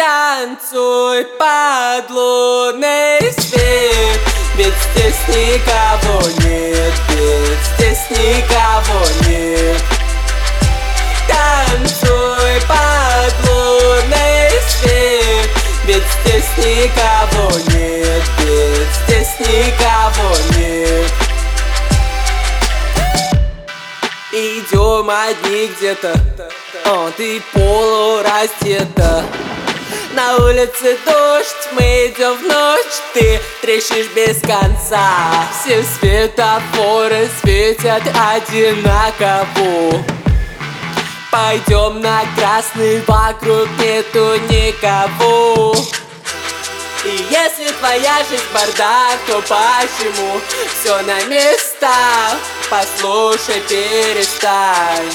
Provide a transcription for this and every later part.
Танцуй под лунный свет, ведь здесь никого нет, ведь здесь никого нет. Танцуй под лунный свет, ведь здесь никого нет, ведь здесь никого нет. Идем одни где-то, ты полураздета. На улице дождь, мы идем в ночь, ты трещишь без конца. Все светофоры светят одинаково. Пойдем на красный, вокруг нету никого. И если твоя жизнь бардак, то почему все на местах? Послушай, перестань.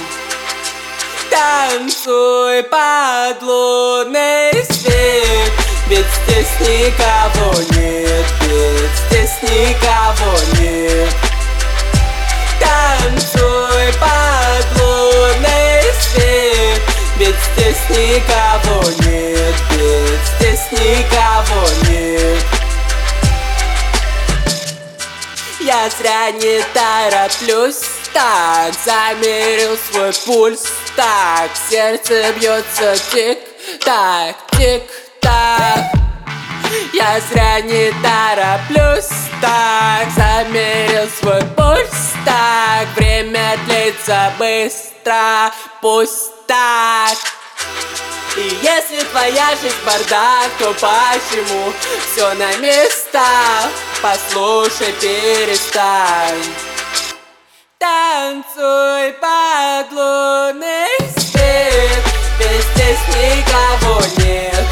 Танцуй под лунный свет, ведь здесь никого нет, ведь здесь никого нет. Танцуй под лунный свет, ведь здесь никого нет, ведь здесь никого нет. Я зря не тороплюсь, так замерил свой пульс, так сердце бьется тик-так, тик-так. Я зря не тороплюсь, так замерил свой пульс, так время длится быстро, пусть так. И если твоя жизнь бардак, то почему все на местах? Послушай, перестань. Танцуй под лунный свет, ведь здесь никого нет,